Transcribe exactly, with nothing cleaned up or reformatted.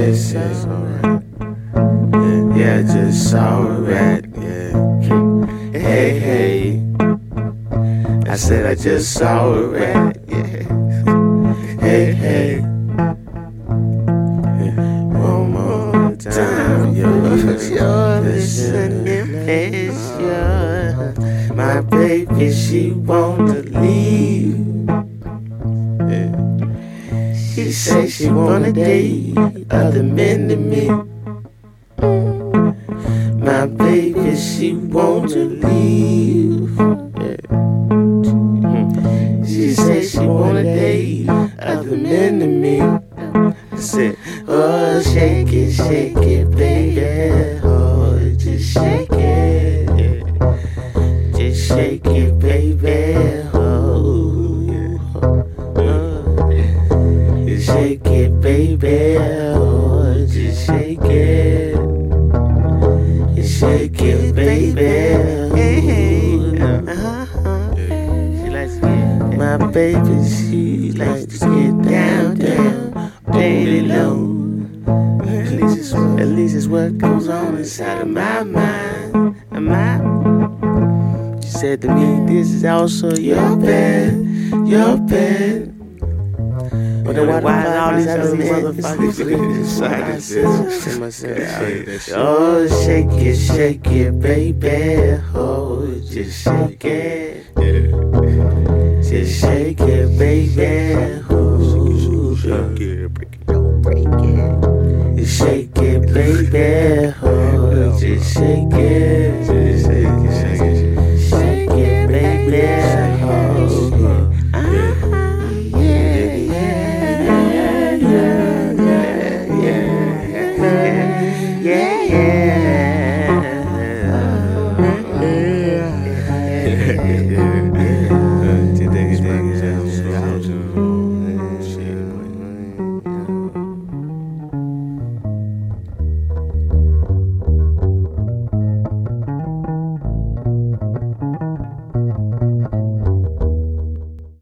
just alright. Yeah, yeah, just alright. Yeah. Hey, hey. I said I just saw a rat. Yeah. Hey, hey. One more time, you're, you're listening, pleasure. My baby, she wanna leave. She say she wanna date other men than me. My baby, she wanna leave. She say she wanna date other men than me. I said, oh, shake it, shake it, baby. Oh, just shake it. Just shake it, baby. Oh, oh. Just shake it, baby. Oh, just shake it. Just shake it, baby. Hey, hey. Uh-huh. She likes to get my baby. She likes to get down, down. Lay low. At least, it's, at least it's what goes on inside of my mind. My, she said to me, this is also your bed, your bed. But then why, why all these other motherfuckers inside myself? Oh, shake it, shake it, baby. Oh, just shake it. Just shake it, baby. Oh, shake it, break it, don't break it. Shake it, baby. Oh, just shake it.